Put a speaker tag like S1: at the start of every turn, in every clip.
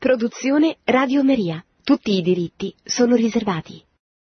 S1: Produzione Radio Maria. Tutti i diritti sono riservati.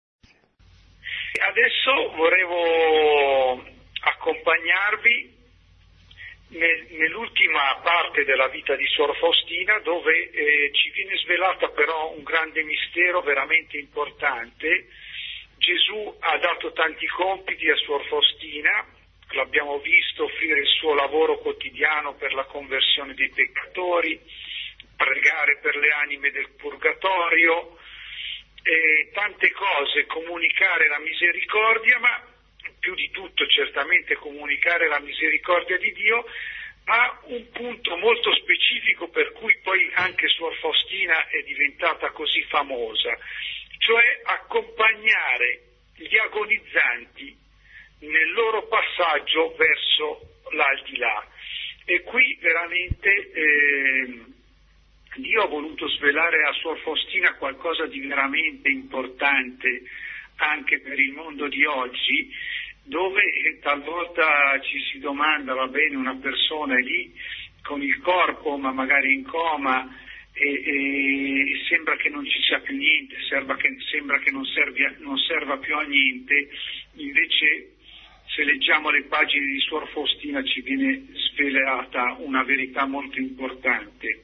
S2: Adesso volevo accompagnarvi nell'ultima parte della vita di Suor Faustina, dove ci viene svelata però un grande mistero veramente importante. Gesù ha dato tanti compiti a Suor Faustina, l'abbiamo visto offrire il suo lavoro quotidiano per la conversione dei peccatori, pregare per le anime del purgatorio, tante cose, comunicare la misericordia, ma più di tutto certamente comunicare la misericordia di Dio, ha un punto molto specifico per cui poi anche Suor Faustina è diventata così famosa, cioè accompagnare gli agonizzanti nel loro passaggio verso l'aldilà. E qui veramente Dio ha voluto svelare a Suor Faustina qualcosa di veramente importante anche per il mondo di oggi, dove talvolta ci si domanda, va bene, una persona è lì con il corpo ma magari in coma e sembra che non ci sia più niente, sembra che non serva più a niente, invece se leggiamo le pagine di Suor Faustina ci viene svelata una verità molto importante.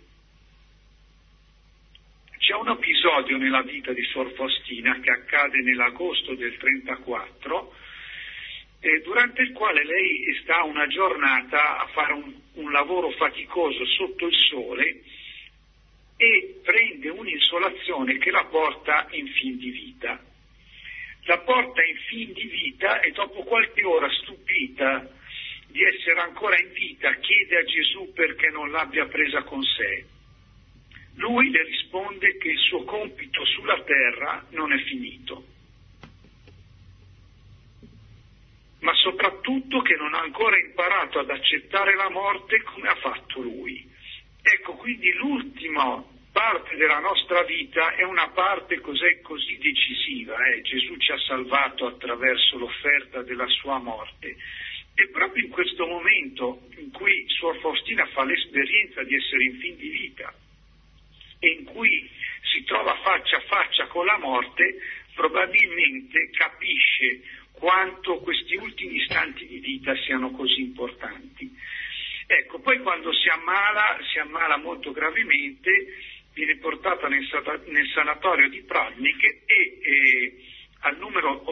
S2: C'è un episodio nella vita di Suor Faustina che accade nell'agosto del 34, durante il quale lei sta una giornata a fare un lavoro faticoso sotto il sole e prende un'insolazione che la porta in fin di vita. La porta in fin di vita e dopo qualche ora, stupita di essere ancora in vita, chiede a Gesù perché non l'abbia presa con sé. Lui le risponde che il suo compito sulla terra non è finito, ma soprattutto che non ha ancora imparato ad accettare la morte come ha fatto lui. Ecco, quindi l'ultima parte della nostra vita è una parte così decisiva. Gesù ci ha salvato attraverso l'offerta della sua morte. E proprio in questo momento in cui Suor Faustina fa l'esperienza di essere in fin di vita e in cui si trova faccia a faccia con la morte, probabilmente capisce quanto questi ultimi istanti di vita siano così importanti. Ecco, poi quando si ammala molto gravemente, viene portata nel sanatorio di Pradnik e al numero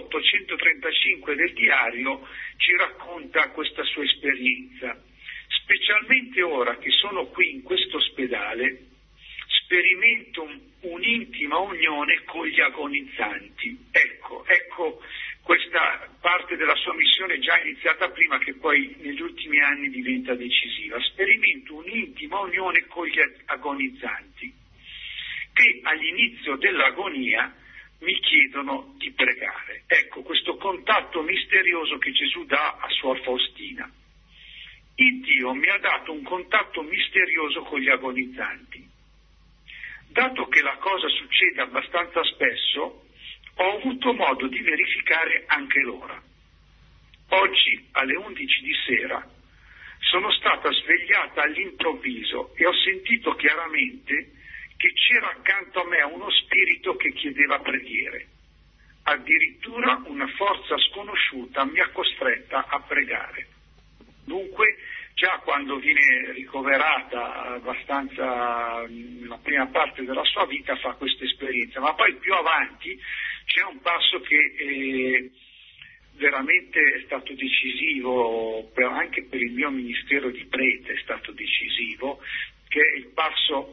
S2: 835 del diario ci racconta questa sua esperienza. Specialmente ora che sono qui in questo ospedale, sperimento un'intima unione con gli agonizzanti. Ecco, questa parte della sua missione è già iniziata prima, che poi negli ultimi anni diventa decisiva. Sperimento un'intima unione con gli agonizzanti, che all'inizio dell'agonia mi chiedono di pregare. Ecco, questo contatto misterioso che Gesù dà a Suor Faustina. Il Dio mi ha dato un contatto misterioso con gli agonizzanti. Dato che la cosa succede abbastanza spesso, ho avuto modo di verificare anche l'ora. Oggi alle 11 di sera sono stata svegliata all'improvviso e ho sentito chiaramente che c'era accanto a me uno spirito che chiedeva preghiere. Addirittura una forza sconosciuta mi ha costretta a pregare. Dunque, già quando viene ricoverata abbastanza nella prima parte della sua vita fa questa esperienza, ma poi più avanti c'è un passo che veramente è stato decisivo, anche per il mio ministero di prete è stato decisivo, che è il passo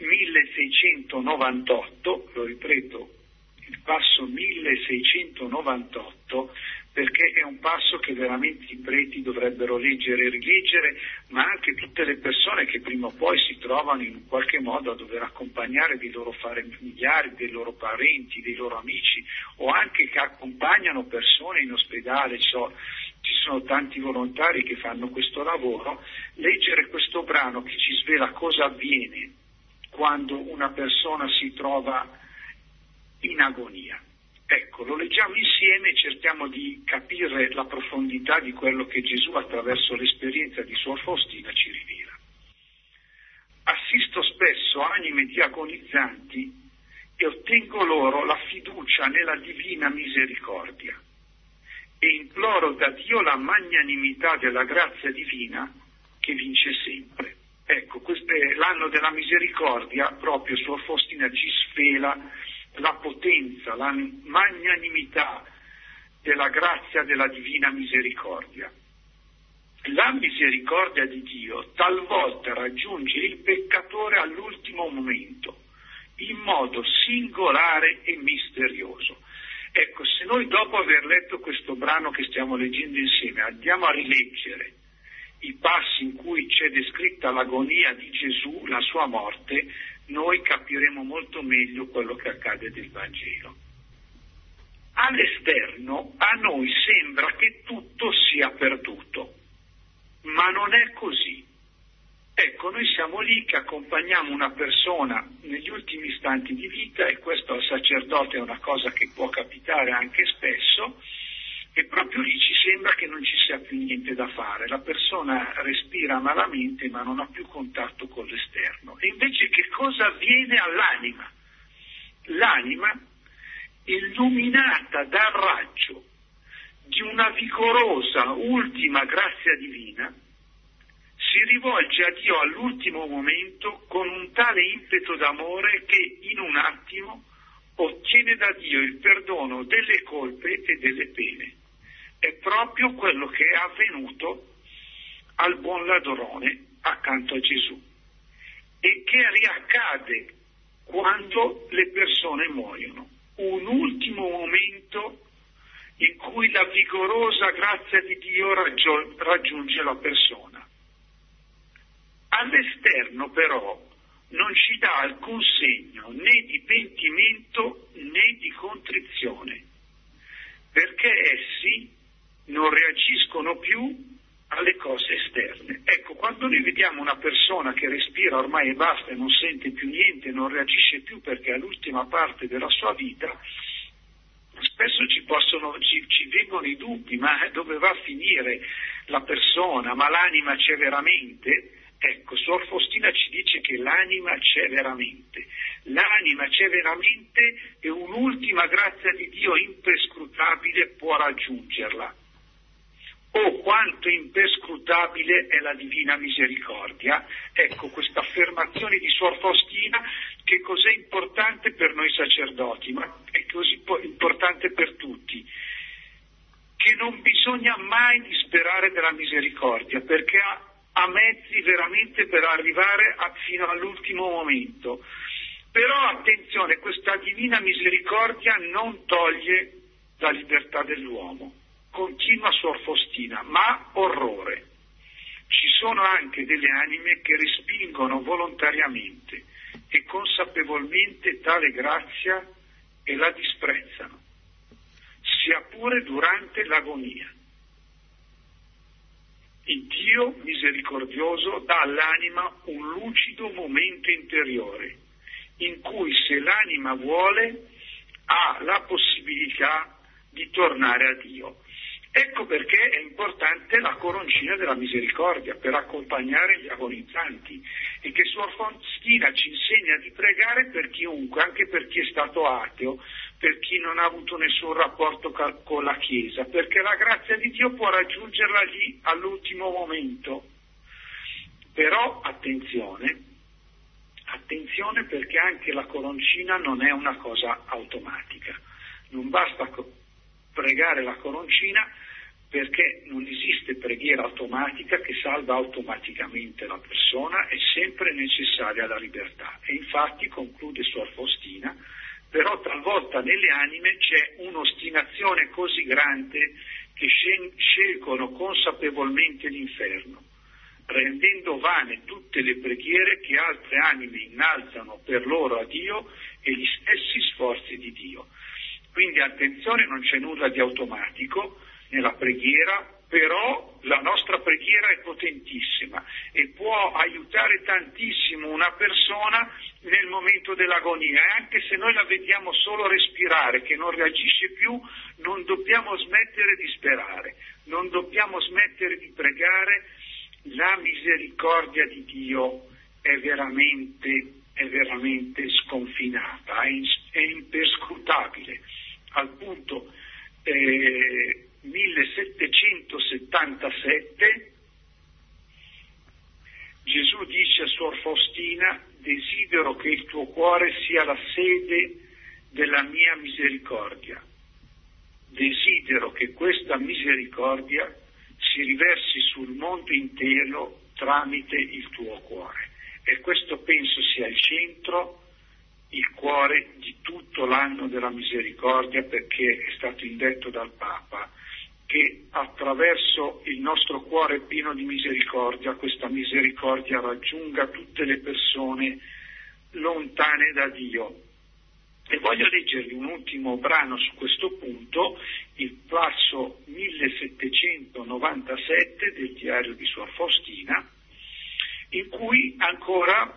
S2: 1698, lo ripeto, il passo 1698, perché è un passo che veramente i preti dovrebbero leggere e rileggere, ma anche tutte le persone che prima o poi si trovano in qualche modo a dover accompagnare dei loro familiari, dei loro parenti, dei loro amici, o anche che accompagnano persone in ospedale, ci sono tanti volontari che fanno questo lavoro. Leggere questo brano che ci svela cosa avviene quando una persona si trova in agonia. Ecco, lo leggiamo insieme e cerchiamo di capire la profondità di quello che Gesù attraverso l'esperienza di Suor Faustina ci rivela. Assisto visito spesso anime di agonizzanti e ottengo loro la fiducia nella divina misericordia e imploro da Dio la magnanimità della grazia divina che vince sempre. Ecco, questo è l'anno della misericordia, proprio Suor Faustina ci svela la potenza, la magnanimità della grazia della divina misericordia. La misericordia di Dio talvolta raggiunge il peccatore all'ultimo momento, in modo singolare e misterioso. Ecco, se noi dopo aver letto questo brano che stiamo leggendo insieme andiamo a rileggere i passi in cui c'è descritta l'agonia di Gesù, la sua morte, noi capiremo molto meglio quello che accade del Vangelo. All'esterno a noi sembra che tutto sia perduto, ma non è così. Ecco, noi siamo lì che accompagniamo una persona negli ultimi istanti di vita, e questo al sacerdote è una cosa che può capitare anche spesso, e proprio lì ci sembra che non ci sia più niente da fare. La persona respira malamente ma non ha più contatto con l'esterno. E invece che cosa avviene all'anima? L'anima, illuminata dal raggio di una vigorosa ultima grazia divina, si rivolge a Dio all'ultimo momento con un tale impeto d'amore che in un attimo ottiene da Dio il perdono delle colpe e delle pene. È proprio quello che è avvenuto al buon ladrone accanto a Gesù e che riaccade quando le persone muoiono. Un ultimo momento in cui la vigorosa grazia di Dio raggiunge la persona. All'esterno però non ci dà alcun segno né di pentimento né di contrizione, perché essi non reagiscono più alle cose esterne. Ecco, quando noi vediamo una persona che respira ormai e basta e non sente più niente, non reagisce più perché è all'ultima parte della sua vita, spesso ci vengono i dubbi, ma dove va a finire la persona? Ma l'anima c'è veramente? Ecco, Suor Faustina ci dice che l'anima c'è veramente. L'anima c'è veramente e un'ultima grazia di Dio imperscrutabile può raggiungerla. Oh, quanto imperscrutabile è la divina misericordia! Ecco, questa affermazione di Suor Faustina, che cos'è importante per noi sacerdoti, ma è così importante per tutti, che non bisogna mai disperare della misericordia, perché ha mezzi veramente per arrivare fino all'ultimo momento. Però attenzione, questa divina misericordia non toglie la libertà dell'uomo. Continua Suor Faustina, ma orrore. Ci sono anche delle anime che respingono volontariamente e consapevolmente tale grazia e la disprezzano, sia pure durante l'agonia. Il Dio misericordioso dà all'anima un lucido momento interiore, in cui se l'anima vuole ha la possibilità di tornare a Dio. Ecco perché è importante la coroncina della misericordia per accompagnare gli agonizzanti, e che Suor Faustina ci insegna di pregare per chiunque, anche per chi è stato ateo, per chi non ha avuto nessun rapporto con la Chiesa, perché la grazia di Dio può raggiungerla lì all'ultimo momento. Però attenzione perché anche la coroncina non è una cosa automatica. Non basta pregare la coroncina, perché non esiste preghiera automatica che salva automaticamente la persona, è sempre necessaria la libertà. E infatti, conclude Suor Faustina, però talvolta nelle anime c'è un'ostinazione così grande che scelgono consapevolmente l'inferno, rendendo vane tutte le preghiere che altre anime innalzano per loro a Dio e gli stessi sforzi di Dio. Quindi attenzione, non c'è nulla di automatico nella preghiera, però la nostra preghiera è potentissima e può aiutare tantissimo una persona nel momento dell'agonia, e anche se noi la vediamo solo respirare, che non reagisce più, non dobbiamo smettere di sperare, non dobbiamo smettere di pregare. La misericordia di Dio è veramente sconfinata, è imperscrutabile, al punto 1777 Gesù dice a Suor Faustina: desidero che il tuo cuore sia la sede della mia misericordia, desidero che questa misericordia si riversi sul mondo intero tramite il tuo cuore. E questo penso sia il centro, il cuore di tutto l'anno della misericordia, perché è stato indetto dal Papa che attraverso il nostro cuore pieno di misericordia, questa misericordia raggiunga tutte le persone lontane da Dio. E voglio leggervi un ultimo brano su questo punto, il passo 1797 del diario di Suor Faustina, in cui ancora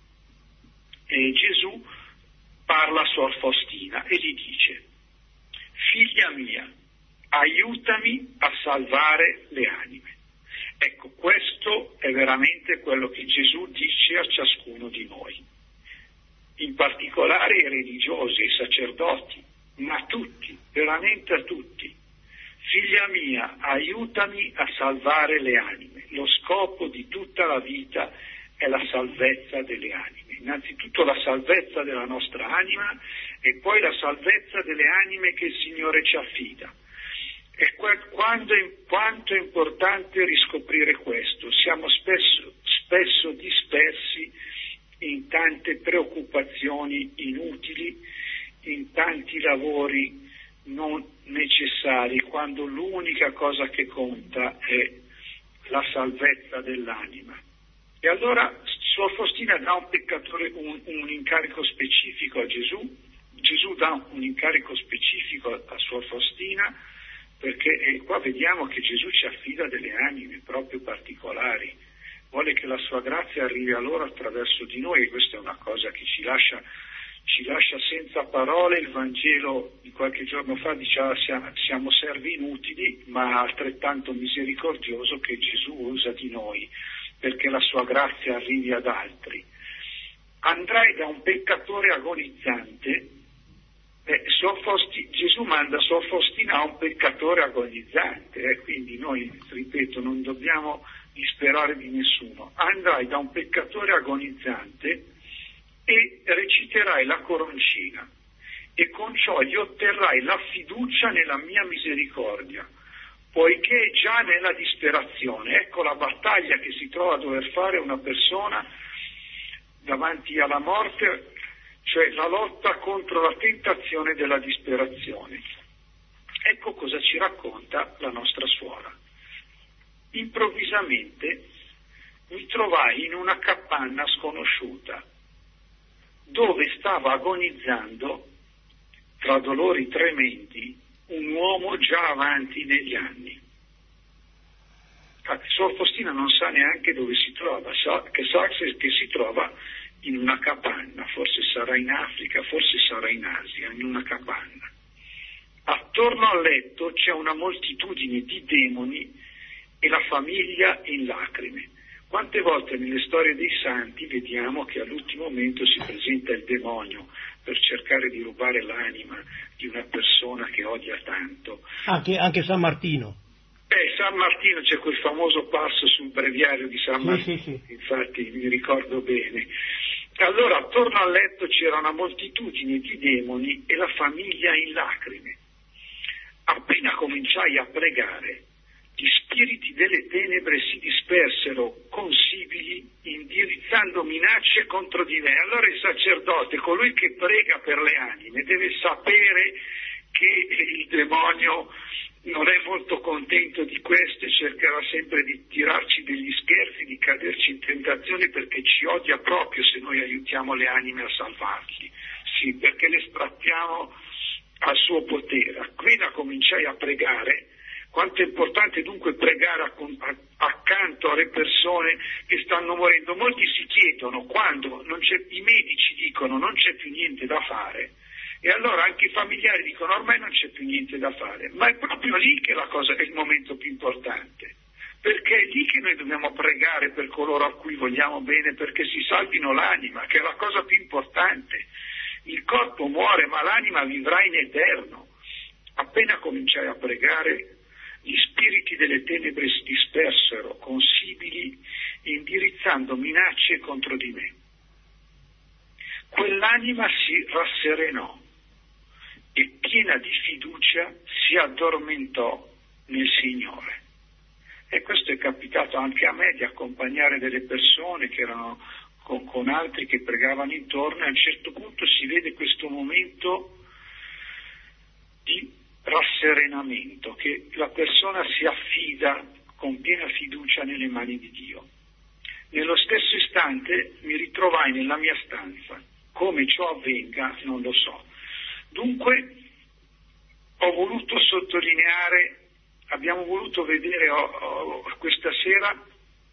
S2: Gesù parla a Suor Faustina e gli dice: figlia mia, aiutami a salvare le anime. Ecco, questo è veramente quello che Gesù dice a ciascuno di noi, in particolare i religiosi, i sacerdoti, ma a tutti, veramente a tutti. Figlia mia, aiutami a salvare le anime. Lo scopo di tutta la vita è la salvezza delle anime. Innanzitutto la salvezza della nostra anima e poi la salvezza delle anime che il Signore ci affida. E quanto è importante riscoprire questo. Siamo spesso dispersi in tante preoccupazioni inutili, in tanti lavori non necessari, quando l'unica cosa che conta è la salvezza dell'anima. E allora Suor Faustina dà un peccatore un incarico specifico a Gesù, Gesù dà un incarico specifico a Suor Faustina, perché qua vediamo che Gesù ci affida delle anime proprio particolari, vuole che la sua grazia arrivi a loro attraverso di noi, e questa è una cosa che ci lascia senza parole. Il Vangelo di qualche giorno fa diceva: siamo servi inutili, ma altrettanto misericordioso, che Gesù usa di noi perché la sua grazia arrivi ad altri. Andrai da un peccatore agonizzante, Gesù manda Suor Faustina a un peccatore agonizzante, quindi noi, ripeto, non dobbiamo disperare di nessuno. Andrai da un peccatore agonizzante e reciterai la coroncina, e con ciò gli otterrai la fiducia nella mia misericordia, poiché è già nella disperazione. Ecco la battaglia che si trova a dover fare una persona davanti alla morte, cioè la lotta contro la tentazione della disperazione. Ecco cosa ci racconta la nostra suora. Improvvisamente mi trovai in una capanna sconosciuta, dove stava agonizzando, tra dolori tremendi, un uomo già avanti negli anni. Suor Faustina non sa neanche dove si trova, sa che si trova in una capanna, forse sarà in Africa, forse sarà in Asia, in una capanna. Attorno al letto c'è una moltitudine di demoni e la famiglia in lacrime. Quante volte nelle storie dei santi vediamo che all'ultimo momento si presenta il demonio per cercare di rubare l'anima di una persona che odia tanto.
S3: Anche San Martino.
S2: San Martino, c'è quel famoso passo sul breviario di San Martino, sì. Infatti mi ricordo bene. Allora attorno al letto c'era una moltitudine di demoni e la famiglia in lacrime. Appena cominciai a pregare, gli spiriti delle tenebre si dispersero consibili, indirizzando minacce contro di me. Allora il sacerdote, colui che prega per le anime, deve sapere che il demonio non è molto contento di questo e cercherà sempre di tirarci degli scherzi, di caderci in tentazione, perché ci odia proprio se noi aiutiamo le anime a salvarli. Sì, perché le strattiamo al suo potere. Appena cominciai a pregare, quanto è importante dunque pregare accanto alle persone che stanno morendo. Molti si chiedono, quando i medici dicono non c'è più niente da fare, e allora anche i familiari dicono ormai non c'è più niente da fare, ma è proprio lì che la cosa è il momento più importante, perché è lì che noi dobbiamo pregare per coloro a cui vogliamo bene, perché si salvino l'anima, che è la cosa più importante. Il corpo muore, ma l'anima vivrà in eterno. Appena cominciai a pregare, gli spiriti delle tenebre si dispersero, consibili, indirizzando minacce contro di me. Quell'anima si rasserenò e, piena di fiducia, si addormentò nel Signore. E questo è capitato anche a me, di accompagnare delle persone che erano con altri che pregavano intorno, e a un certo punto si vede questo momento di rasserenamento, che la persona si affida con piena fiducia nelle mani di Dio. Nello stesso istante mi ritrovai nella mia stanza. Come ciò avvenga non lo so. Dunque ho voluto sottolineare, abbiamo voluto vedere questa sera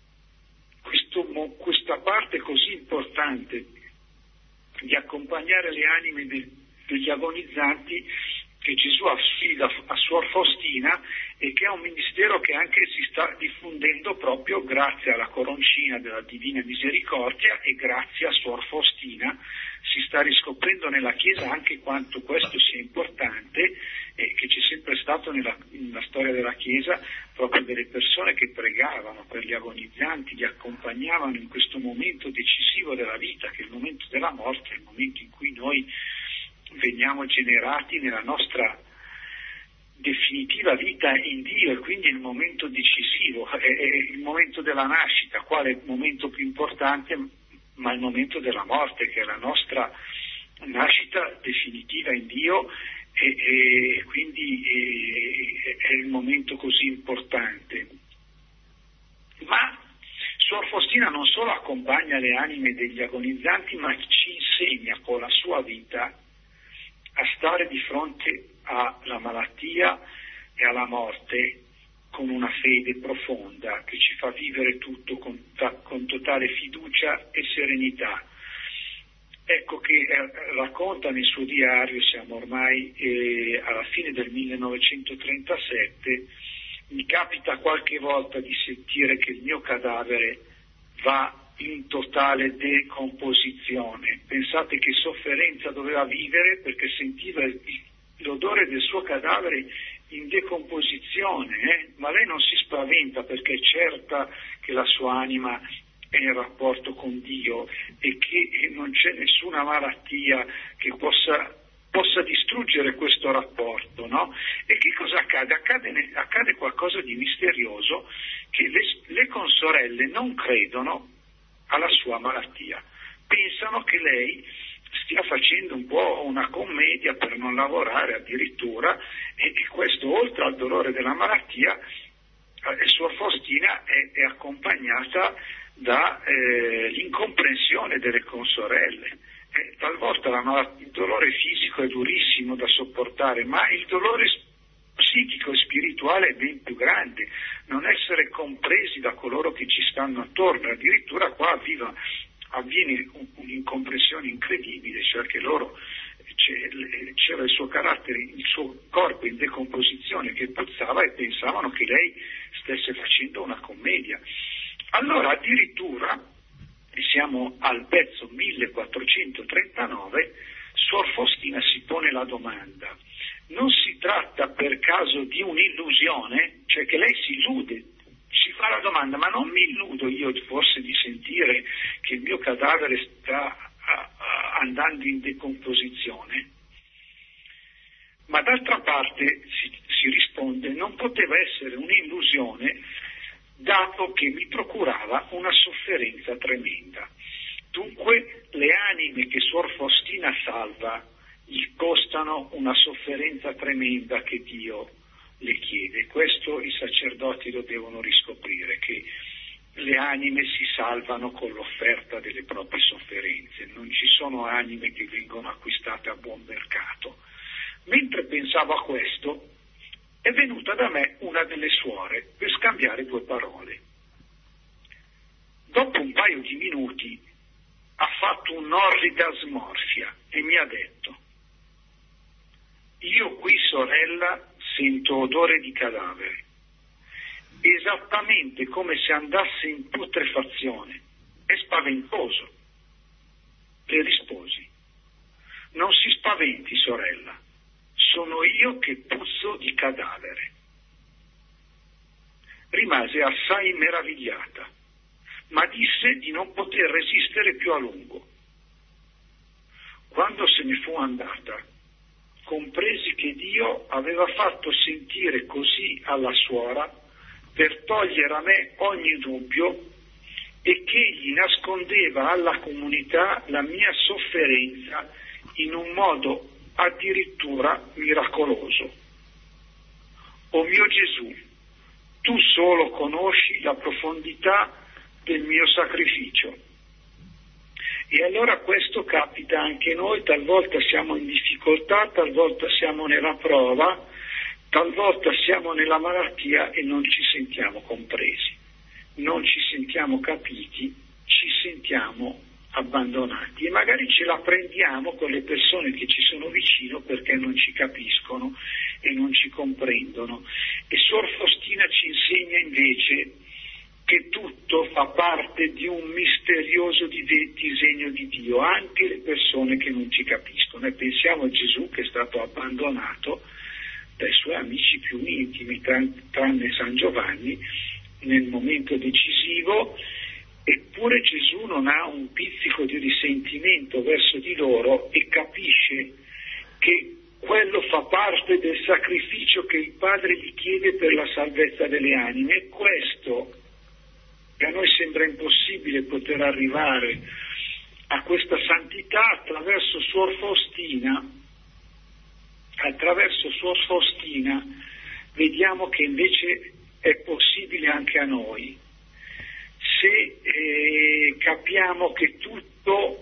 S2: questa parte così importante di accompagnare le anime degli agonizzanti, che Gesù affida a Suor Faustina, e che è un ministero che anche si sta diffondendo proprio grazie alla coroncina della Divina Misericordia e grazie a Suor Faustina. Si sta riscoprendo nella Chiesa anche quanto questo sia importante, e che c'è sempre stato nella storia della Chiesa proprio delle persone che pregavano per gli agonizzanti, li accompagnavano in questo momento decisivo della vita, che è il momento della morte, il momento in cui noi veniamo generati nella nostra definitiva vita in Dio, e quindi è il momento decisivo, è il momento della nascita, quale è il momento più importante, ma il momento della morte, che è la nostra nascita definitiva in Dio, e quindi è il momento così importante. Ma Suor Faustina non solo accompagna le anime degli agonizzanti, ma ci insegna con la sua vita a stare di fronte alla malattia e alla morte con una fede profonda che ci fa vivere tutto con totale fiducia e serenità. Ecco che racconta nel suo diario, siamo ormai alla fine del 1937, mi capita qualche volta di sentire che il mio cadavere va in totale decomposizione. Pensate che sofferenza doveva vivere, perché sentiva l'odore del suo cadavere in decomposizione, ma lei non si spaventa, perché è certa che la sua anima è in rapporto con Dio e che non c'è nessuna malattia che possa distruggere questo rapporto, no? E che cosa accade? Accade qualcosa di misterioso, che le consorelle non credono alla sua malattia, pensano che lei stia facendo un po' una commedia per non lavorare addirittura, e questo, oltre al dolore della malattia, Suor Faustina è accompagnata da l'incomprensione delle consorelle. Talvolta il dolore fisico è durissimo da sopportare, ma il dolore psichico e spirituale è ben più grande, non essere compresi da coloro che ci stanno attorno. Addirittura qua avviene un'incomprensione incredibile, cioè che loro c'era il suo carattere, il suo corpo in decomposizione che puzzava, e pensavano che lei stesse facendo una commedia. Allora addirittura, siamo al pezzo 1439, Suor Faustina si pone la domanda: non si tratta per caso di un'illusione? Cioè che lei si illude, si fa la domanda: ma non mi illudo io forse di sentire che il mio cadavere sta andando in decomposizione? Ma d'altra parte si risponde: non poteva essere un'illusione, dato che mi procurava una sofferenza tremenda. Dunque le anime che Suor Faustina salva gli costano una sofferenza tremenda che Dio le chiede. Questo i sacerdoti lo devono riscoprire, che le anime si salvano con l'offerta delle proprie sofferenze, non ci sono anime che vengono acquistate a buon mercato. Mentre pensavo a questo, è venuta da me una delle suore per scambiare due parole. Dopo un paio di minuti ha fatto un'orrida smorfia e mi ha detto: io qui, sorella, sento odore di cadavere. esattamente come se andasse in putrefazione. È spaventoso. Le risposi: non si spaventi, sorella, sono io che puzzo di cadavere. Rimase assai meravigliata, ma disse di non poter resistere più a lungo. Quando se ne fu andata, compresi che Dio aveva fatto sentire così alla suora per togliere a me ogni dubbio e che egli nascondeva alla comunità la mia sofferenza in un modo addirittura miracoloso. O mio Gesù, tu solo conosci la profondità del mio sacrificio. E allora questo capita anche noi, talvolta siamo in difficoltà, talvolta siamo nella prova, talvolta siamo nella malattia e non ci sentiamo compresi, non ci sentiamo capiti, ci sentiamo abbandonati e magari ce la prendiamo con le persone che ci sono vicino perché non ci capiscono e non ci comprendono. E Suor Faustina ci insegna invece che tutto fa parte di un misterioso disegno di Dio, anche le persone che non ci capiscono. E pensiamo a Gesù che è stato abbandonato dai suoi amici più intimi, tranne San Giovanni, nel momento decisivo, eppure Gesù non ha un pizzico di risentimento verso di loro e capisce che quello fa parte del sacrificio che il Padre gli chiede per la salvezza delle anime. E questo, che a noi sembra impossibile poter arrivare a questa santità, attraverso Suor Faustina vediamo che invece è possibile anche a noi, se capiamo che tutto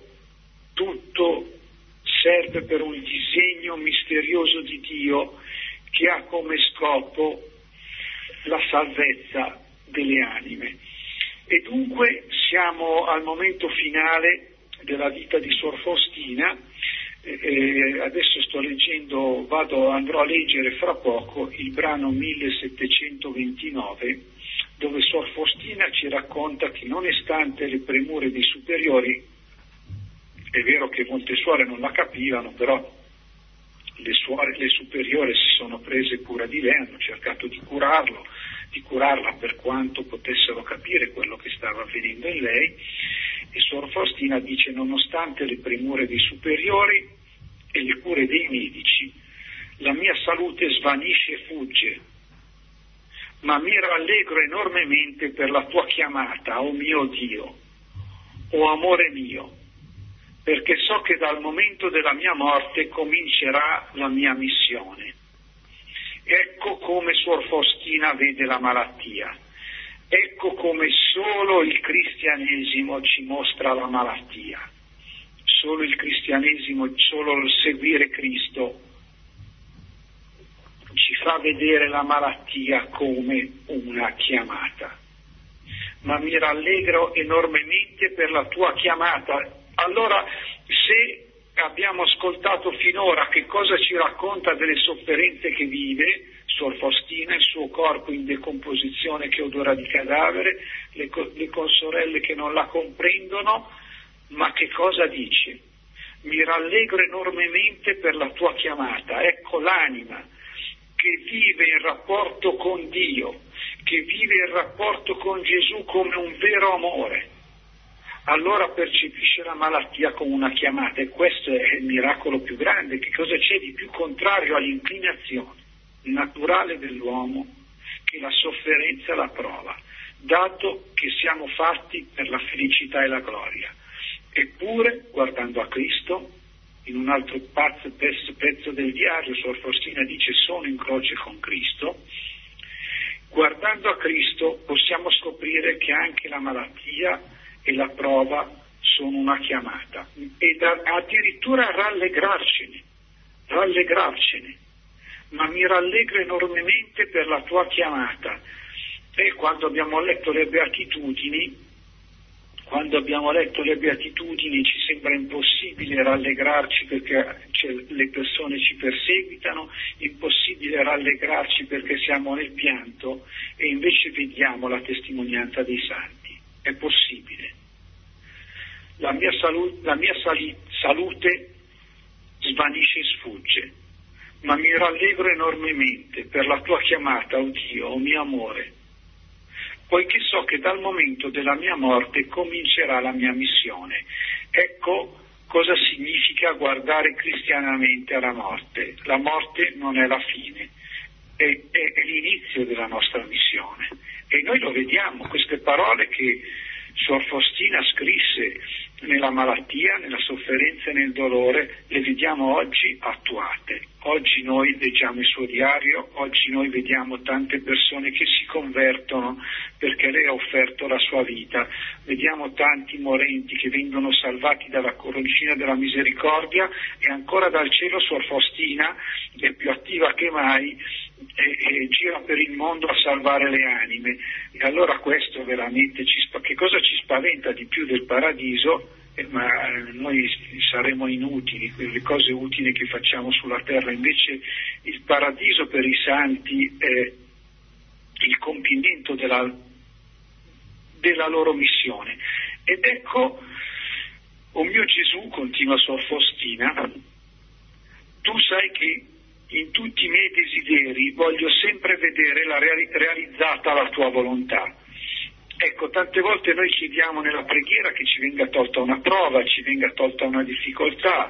S2: serve per un disegno misterioso di Dio che ha come scopo la salvezza delle anime. E dunque siamo al momento finale della vita di Suor Faustina. Adesso sto leggendo, andrò a leggere fra poco il brano 1729, dove Suor Faustina ci racconta che nonostante le premure dei superiori, è vero che molte suore non la capivano, però le superiori si sono prese cura di lei, hanno cercato di curarla per quanto potessero capire quello che stava avvenendo in lei. E Suor Faustina dice: nonostante le premure dei superiori e le cure dei medici, la mia salute svanisce e fugge, ma mi rallegro enormemente per la tua chiamata, o mio Dio, o amore mio, perché so che dal momento della mia morte comincerà la mia missione. Ecco come Suor Faustina vede la malattia, ecco come solo il cristianesimo ci mostra la malattia, solo il cristianesimo, solo il seguire Cristo ci fa vedere la malattia come una chiamata. Ma mi rallegro enormemente per la tua chiamata. Allora, se abbiamo ascoltato finora che cosa ci racconta delle sofferenze che vive Suor Faustina, il suo corpo in decomposizione che odora di cadavere, le consorelle che non la comprendono, ma che cosa dice? Mi rallegro enormemente per la tua chiamata. Ecco l'anima che vive in rapporto con Dio, che vive in rapporto con Gesù come un vero amore, allora percepisce la malattia come una chiamata. E questo è il miracolo più grande. Che cosa c'è di più contrario all'inclinazione naturale dell'uomo che la sofferenza la prova, dato che siamo fatti per la felicità e la gloria. Eppure, guardando a Cristo, in un altro pezzo del diario Suor Faustina dice: sono in croce con Cristo. Guardando a Cristo possiamo scoprire che anche la malattia e la prova sono una chiamata, e addirittura rallegrarcene, ma mi rallegro enormemente per la tua chiamata. E quando abbiamo letto le Beatitudini Quando abbiamo letto le Beatitudini ci sembra impossibile rallegrarci perché le persone ci perseguitano, impossibile rallegrarci perché siamo nel pianto, e invece vediamo la testimonianza dei santi. È possibile. La mia salute svanisce e sfugge, ma mi rallegro enormemente per la tua chiamata, oh Dio, oh mio amore, poiché so che dal momento della mia morte comincerà la mia missione. Ecco cosa significa guardare cristianamente alla morte. La morte non è la fine, è l'inizio della nostra missione. E noi lo vediamo, queste parole che Suor Faustina scrisse nella malattia, nella sofferenza e nel dolore, le vediamo oggi attuate. Oggi noi leggiamo il suo diario, oggi noi vediamo tante persone che si convertono perché lei ha offerto la sua vita, vediamo tanti morenti che vengono salvati dalla coroncina della misericordia, e ancora dal cielo Suor Faustina è più attiva che mai e gira per il mondo a salvare le anime. E allora questo veramente che cosa ci spaventa di più del paradiso? Ma noi saremo inutili, le cose utili che facciamo sulla terra. Invece il paradiso per i santi è il compimento della loro missione. Ed ecco, o mio Gesù, continua Suor Faustina, tu sai che in tutti i miei desideri voglio sempre vedere realizzata la tua volontà. Ecco, tante volte noi chiediamo nella preghiera che ci venga tolta una prova, ci venga tolta una difficoltà,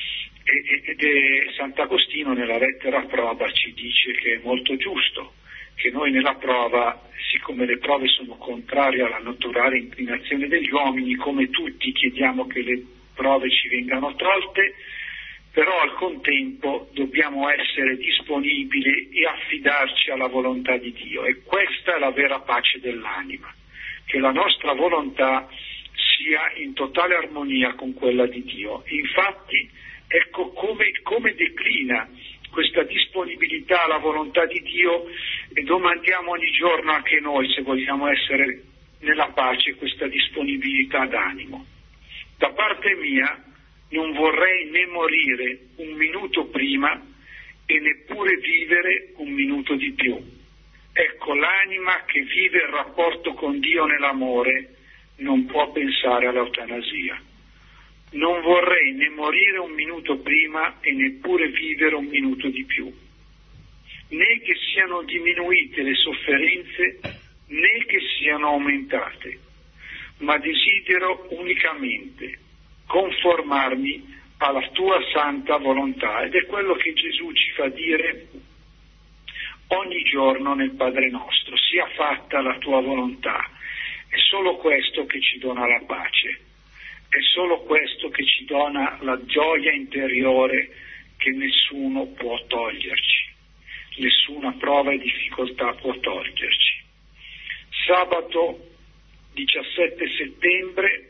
S2: ed Sant'Agostino nella lettera prova ci dice che è molto giusto, che noi nella prova, siccome le prove sono contrarie alla naturale inclinazione degli uomini, come tutti chiediamo che le prove ci vengano tolte, però al contempo dobbiamo essere disponibili e affidarci alla volontà di Dio, e questa è la vera pace dell'anima, che la nostra volontà sia in totale armonia con quella di Dio. Infatti, ecco come declina questa disponibilità alla volontà di Dio, e domandiamo ogni giorno anche noi se vogliamo essere nella pace, questa disponibilità d'animo. Da parte mia non vorrei né morire un minuto prima e neppure vivere un minuto di più. Ecco, l'anima che vive il rapporto con Dio nell'amore non può pensare all'eutanasia. Non vorrei né morire un minuto prima e neppure vivere un minuto di più, né che siano diminuite le sofferenze né che siano aumentate, ma desidero unicamente conformarmi alla tua santa volontà, ed è quello che Gesù ci fa dire ogni giorno nel Padre nostro: sia fatta la tua volontà. È solo questo che ci dona la pace, è solo questo che ci dona la gioia interiore che nessuno può toglierci, nessuna prova e difficoltà può toglierci. Sabato 17 settembre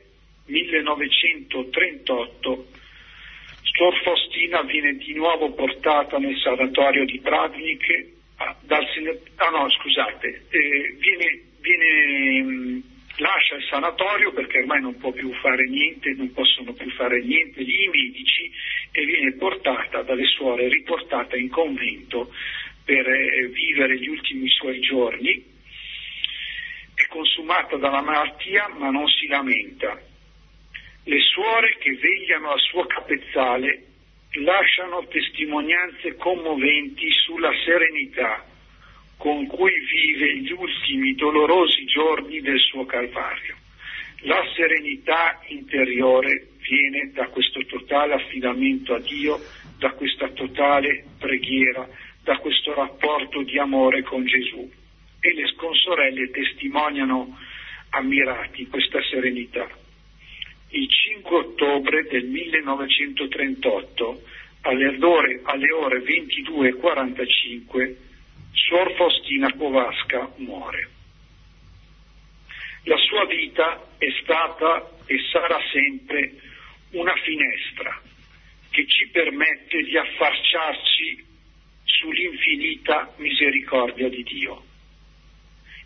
S2: 1938 Suor Faustina viene di nuovo portata nel sanatorio di Travnik, lascia il sanatorio perché ormai non può più fare niente, non possono più fare niente i medici, e viene portata dalle suore, riportata in convento per vivere gli ultimi suoi giorni. È consumata dalla malattia, ma non si lamenta. Le suore che vegliano al suo capezzale lasciano testimonianze commoventi sulla serenità con cui vive gli ultimi dolorosi giorni del suo Calvario. La serenità interiore viene da questo totale affidamento a Dio, da questa totale preghiera, da questo rapporto di amore con Gesù. E le consorelle testimoniano ammirati questa serenità. Il 5 ottobre del 1938, alle ore 22:45, Suor Faustina Kowalska muore. La sua vita è stata e sarà sempre una finestra che ci permette di affacciarci sull'infinita misericordia di Dio.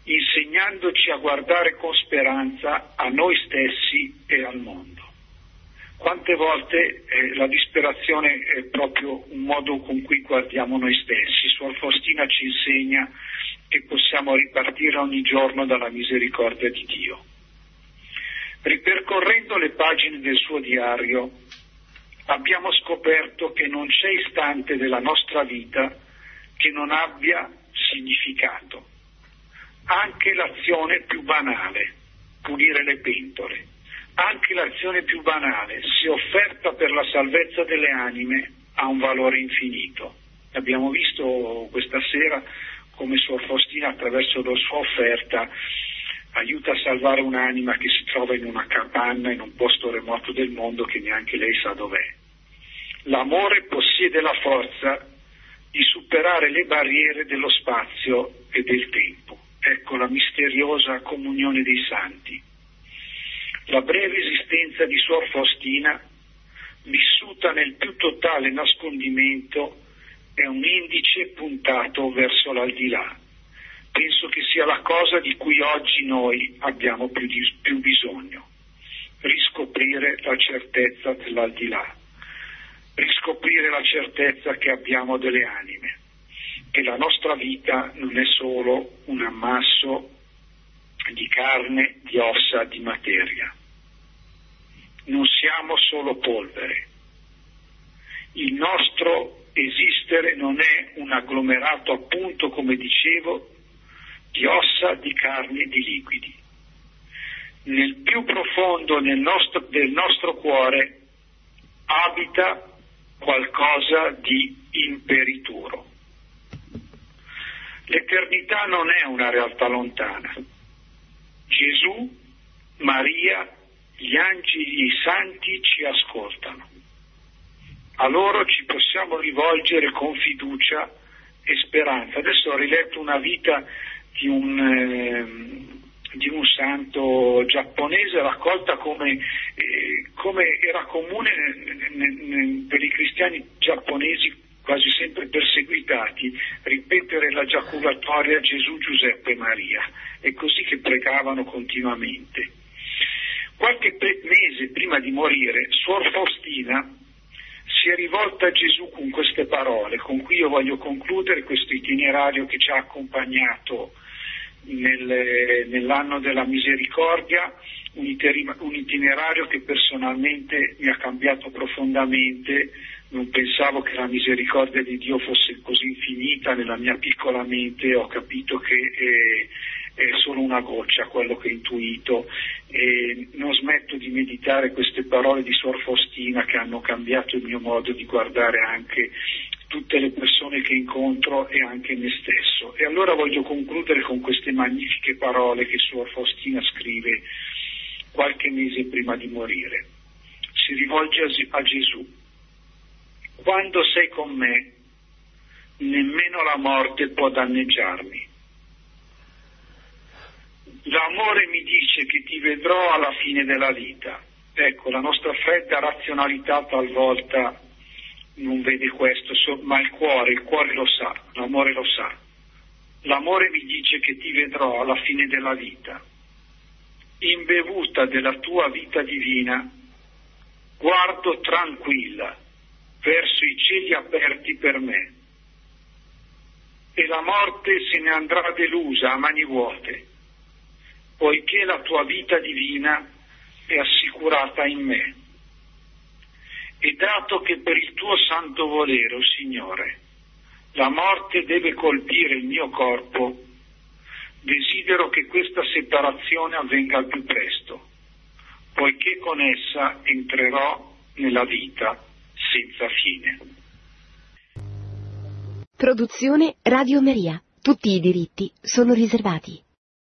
S2: insegnandoci a guardare con speranza a noi stessi e al mondo. Quante volte la disperazione è proprio un modo con cui guardiamo noi stessi. Suor Faustina ci insegna che possiamo ripartire ogni giorno dalla misericordia di Dio. Ripercorrendo le pagine del suo diario, abbiamo scoperto che non c'è istante della nostra vita che non abbia significato. Anche l'azione più banale, pulire le pentole, anche l'azione più banale, se offerta per la salvezza delle anime, ha un valore infinito. Abbiamo visto questa sera come Suor Faustina, attraverso la sua offerta, aiuta a salvare un'anima che si trova in una capanna in un posto remoto del mondo che neanche lei sa dov'è. L'amore possiede la forza di superare le barriere dello spazio e del tempo. Ecco la misteriosa comunione dei santi. La breve esistenza di Suor Faustina, vissuta nel più totale nascondimento, è un indice puntato verso l'aldilà. Penso che sia la cosa di cui oggi noi abbiamo più bisogno. Riscoprire la certezza dell'aldilà, riscoprire la certezza che abbiamo delle anime, che la nostra vita non è solo un ammasso di carne, di ossa, di materia. Non siamo solo polvere. Il nostro esistere non è un agglomerato, appunto, come dicevo, di ossa, di carne e di liquidi. Nel più profondo del nostro cuore abita qualcosa di imperituro. L'eternità non è una realtà lontana. Gesù, Maria, gli angeli e i santi ci ascoltano. A loro ci possiamo rivolgere con fiducia e speranza. Adesso ho riletto una vita di un santo giapponese raccolta come era comune per i cristiani giapponesi quasi sempre perseguitati, ripetere la giaculatoria Gesù, Giuseppe e Maria. È così che pregavano continuamente. Qualche mese prima di morire, Suor Faustina si è rivolta a Gesù con queste parole, con cui io voglio concludere questo itinerario che ci ha accompagnato nell'anno della misericordia, un itinerario che personalmente mi ha cambiato profondamente. Non pensavo che la misericordia di Dio fosse così infinita. Nella mia piccola mente ho capito che è solo una goccia quello che ho intuito, e non smetto di meditare queste parole di Suor Faustina che hanno cambiato il mio modo di guardare anche tutte le persone che incontro e anche me stesso. E allora voglio concludere con queste magnifiche parole che Suor Faustina scrive qualche mese prima di morire. Si rivolge a Gesù: quando sei con me, nemmeno la morte può danneggiarmi. L'amore mi dice che ti vedrò alla fine della vita. Ecco, la nostra fredda razionalità talvolta non vede questo, ma il cuore lo sa, l'amore lo sa. L'amore mi dice che ti vedrò alla fine della vita. Imbevuta della tua vita divina, guardo tranquilla verso i cieli aperti per me, e la morte se ne andrà delusa a mani vuote, poiché la tua vita divina è assicurata in me. E dato che per il tuo santo volere, o Signore, la morte deve colpire il mio corpo, desidero che questa separazione avvenga al più presto, poiché con essa entrerò nella vita senza fine.
S1: Produzione Radio Maria. Tutti i diritti sono riservati.